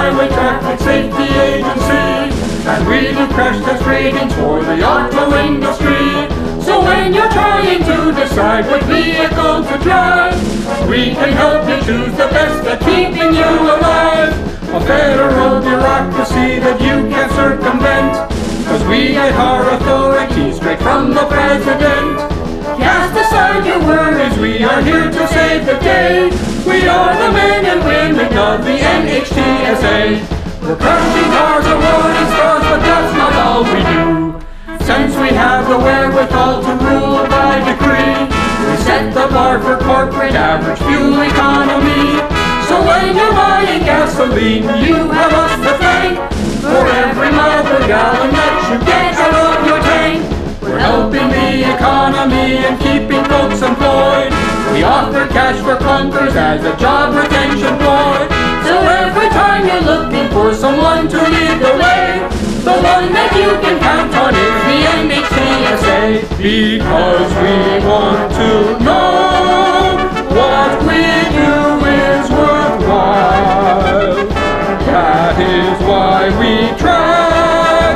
Highway Traffic Safety Agency, and we do crash test ratings for the auto industry. So when you're trying to decide what vehicle to drive, we can help you choose the best at keeping you alive. A federal bureaucracy that you can't circumvent, 'cause we get our authority straight from the president. Cast aside your worries, we are here to save the day. We are the men and women of the NHTSA. We're crushing cars, awarding stars, but that's not all we do. Since we have the wherewithal to rule by decree, we set the bar for corporate average fuel economy. So when you're buying gasoline, you have us to thank for every mile per gallon that you get out of your tank. We're helping the economy and keeping folks employed. We offer cash for clunkers as a job retention ploy. So every time you're looking for someone to lead the way, the one that you can count on is the NHTSA. Because we want to know what we do is worthwhile. That is why we track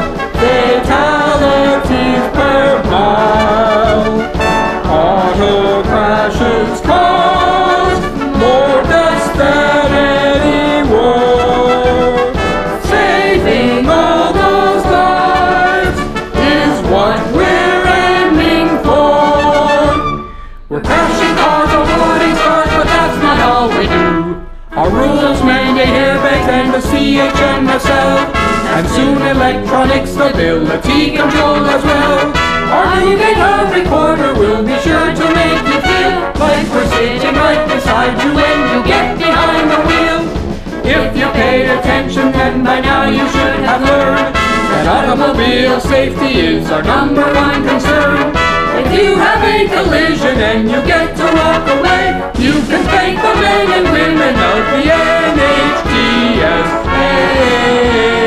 fatalities per mile. Auto crashes cause more deaths than any war. Saving all those lives is what we're aiming for. We're crashing cars, awarding stars, but that's not all we do. Our rules mandate airbags and the CHMSL, and soon electronic stability control as well. Our new data recorder will be sure to make you feel like we're sitting right beside you when you get behind the wheel. If you paid attention, then by now you should have learned that automobile safety is our #1 concern. If you have a collision and you get to walk away, you can thank the men and women of the NHTSA.